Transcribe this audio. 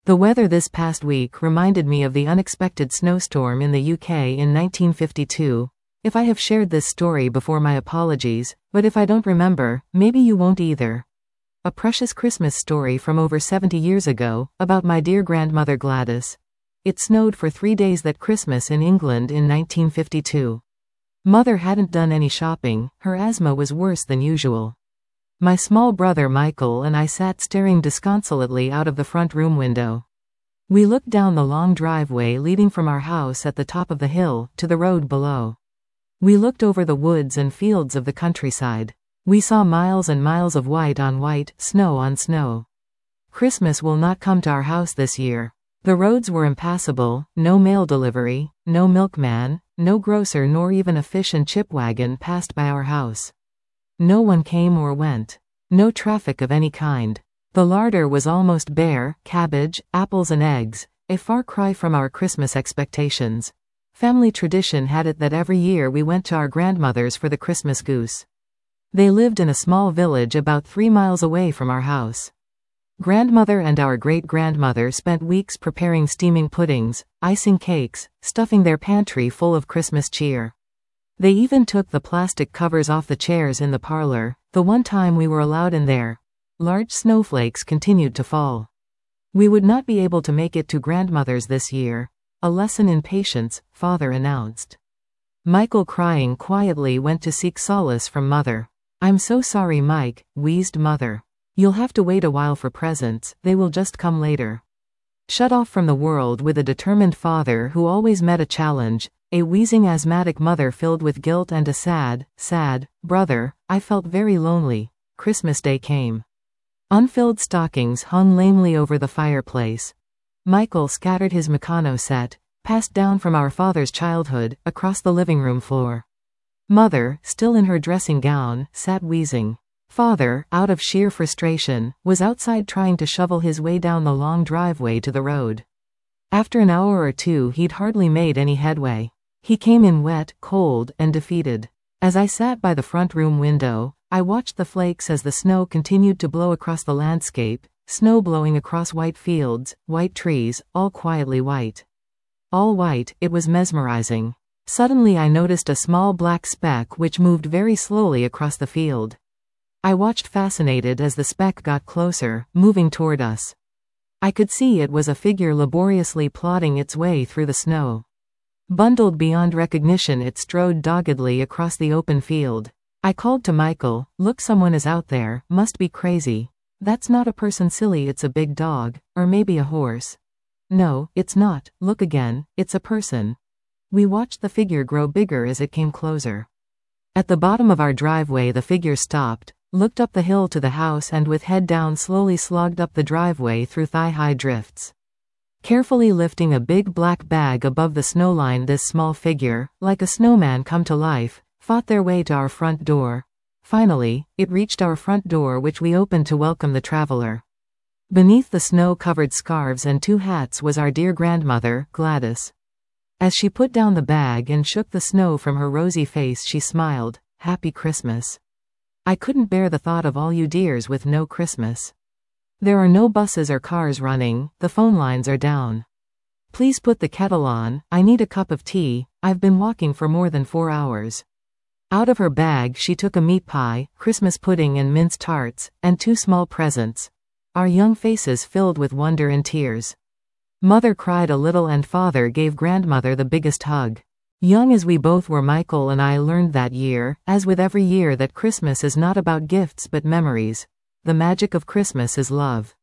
The weather this past week reminded me of the unexpected snowstorm in the UK in 1952. If I have shared this story before, my apologies, but if I don't remember, maybe you won't either. A precious Christmas story from over 70 years ago, about my dear grandmother Gladys. It snowed for 3 days that Christmas in England in 1952. Mother hadn't done any shopping, her asthma was worse than usual. My small brother Michael and I sat staring disconsolately out of the front room window. We looked down the long driveway leading from our house at the top of the hill to the road below. We looked over the woods and fields of the countryside. We saw miles and miles of white on white, snow on snow. Christmas will not come to our house this year. The roads were impassable, no mail delivery, no milkman, no grocer, nor even a fish and chip wagon passed by our house. No one came or went. No traffic of any kind. The larder was almost bare, cabbage, apples and eggs, a far cry from our Christmas expectations. Family tradition had it that every year we went to our grandmother's for the Christmas goose. They lived in a small village about 3 miles away from our house. Grandmother and our great-grandmother spent weeks preparing steaming puddings, icing cakes, stuffing their pantry full of Christmas cheer. They even took the plastic covers off the chairs in the parlor, the one time we were allowed in there. Large snowflakes continued to fall. We would not be able to make it to grandmother's this year. A lesson in patience, Father announced. Michael, crying quietly, went to seek solace from Mother. "I'm so sorry, Mike," wheezed Mother. "You'll have to wait a while for presents, they will just come later." Shut off from the world with a determined father who always met a challenge, a wheezing asthmatic mother filled with guilt, and a sad brother, I felt very lonely. Christmas Day came. Unfilled stockings hung lamely over the fireplace. Michael scattered his Meccano set, passed down from our father's childhood, across the living room floor. Mother, still in her dressing gown, sat wheezing. Father, out of sheer frustration, was outside trying to shovel his way down the long driveway to the road. After an hour or two he'd hardly made any headway. He came in wet, cold, and defeated. As I sat by the front room window, I watched the flakes as the snow continued to blow across the landscape, snow blowing across white fields, white trees, all quietly white. All white, it was mesmerizing. Suddenly I noticed a small black speck which moved very slowly across the field. I watched fascinated as the speck got closer, moving toward us. I could see it was a figure laboriously plodding its way through the snow. Bundled beyond recognition, it strode doggedly across the open field. I called to Michael, "Look, someone is out there, must be crazy. That's not a person, silly, it's a big dog, or maybe a horse." "No, it's not, look again, it's a person." We watched the figure grow bigger as it came closer. At the bottom of our driveway the figure stopped, looked up the hill to the house, and with head down slowly slogged up the driveway through thigh-high drifts. Carefully lifting a big black bag above the snowline, this small figure, like a snowman come to life, fought their way to our front door. Finally, it reached our front door, which we opened to welcome the traveler. Beneath the snow-covered scarves and 2 hats was our dear grandmother, Gladys. As she put down the bag and shook the snow from her rosy face, she smiled, "Happy Christmas. I couldn't bear the thought of all you dears with no Christmas. There are no buses or cars running, the phone lines are down. Please put the kettle on, I need a cup of tea, I've been walking for more than 4 hours." Out of her bag she took a meat pie, Christmas pudding and mince tarts, and 2 small presents. Our young faces filled with wonder and tears. Mother cried a little and Father gave grandmother the biggest hug. Young as we both were, Michael and I learned that year, as with every year, that Christmas is not about gifts but memories. The magic of Christmas is love.